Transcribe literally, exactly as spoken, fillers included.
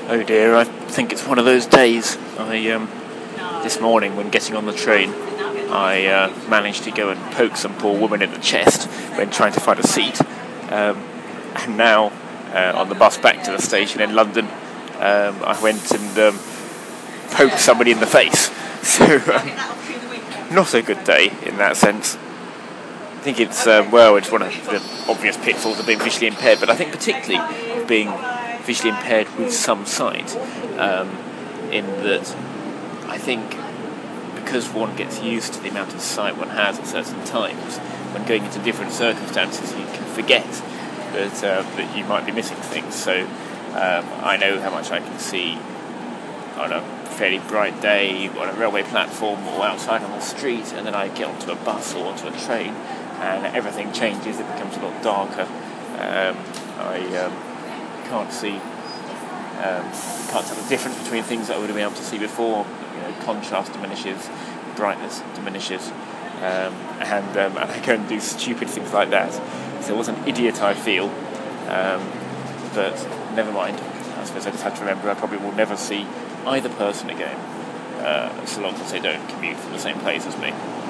Oh dear, I think it's one of those days. I um, this morning when getting on the train, I uh, managed to go and poke some poor woman in the chest when trying to find a seat. Um, and now, uh, on the bus back to the station in London, um, I went and um, poked somebody in the face. So, um, not a good day in that sense. I think it's, uh, well, it's one of the obvious pitfalls of being visually impaired, but I think particularly of being visually impaired with some sight, um, in that I think because one gets used to the amount of sight one has at certain times, when going into different circumstances you can forget that uh, that you might be missing things. So um, I know how much I can see on a fairly bright day on a railway platform or outside on the street, and then I get onto a bus or onto a train and everything changes, it becomes a lot darker. Um, I um, can't see um, can't tell the difference between things that I would have been able to see before. You know, contrast diminishes, brightness diminishes, um, and, um, and I go and do stupid things like that. So what an idiot I feel, um, but never mind. I suppose I just have to remember I probably will never see either person again, uh, so long as they don't commute from the same place as me.